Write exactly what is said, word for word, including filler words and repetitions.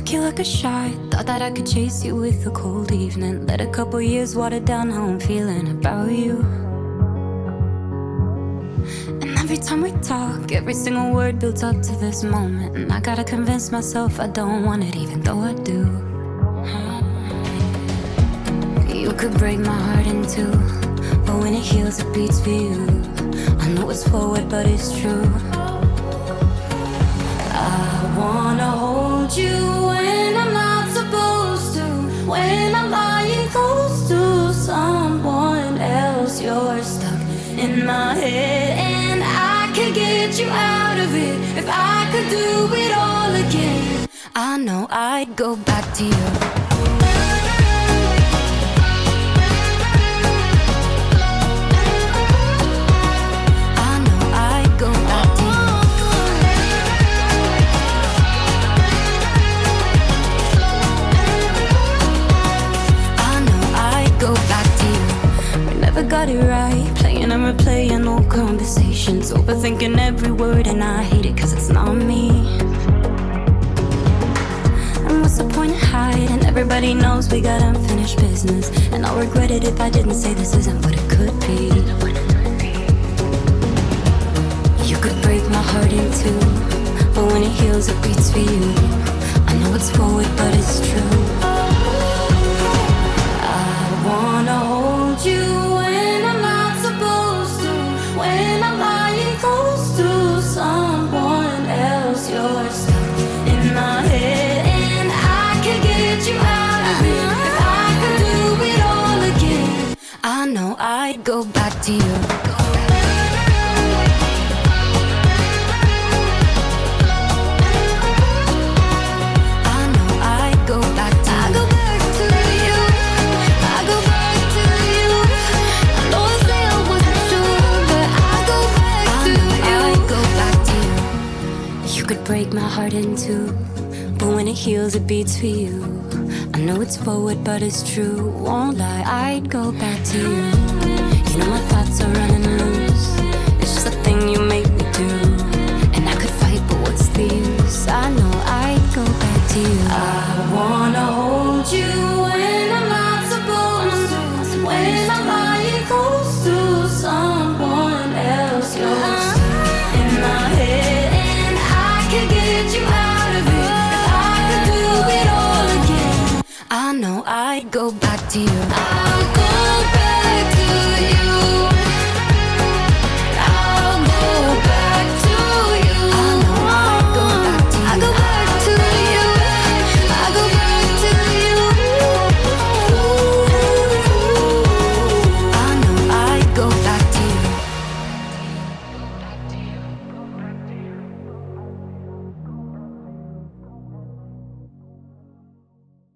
took you like a shot. Thought that I could chase you with a cold evening. Let a couple years water down how I'm feeling about you. And every time we talk, every single word builds up to this moment. And I gotta convince myself I don't want it, even though I do. You could break my heart in two, but when it heals it beats for you. I know it's forward but it's true. I wanna hold you when I'm not supposed to, when I'm lying close to someone else. You're stuck in my head and I can get you out of it. If I could do it all again, I know I'd go back to you. Got it right, playing and replaying old conversations, overthinking every word, and I hate it cause it's not me. And what's the point of hiding? Everybody knows we got unfinished business, and I'll regret it if I didn't say this isn't what it could be. You could break my heart in two, but when it heals it beats for you. I know it's forward but it's true. I wanna hold you when I'm lying close to someone else. You're stuck in my head and I can get you out of it. If I could do it all again, I know I'd go back to you. Break my heart in two, but when it heals it beats for you. I know it's forward but it's true. Won't lie, I'd go back to you. You know my thoughts are running loose. It's just a thing you make me do. And I could fight but what's the use? I know I'd go back to you. I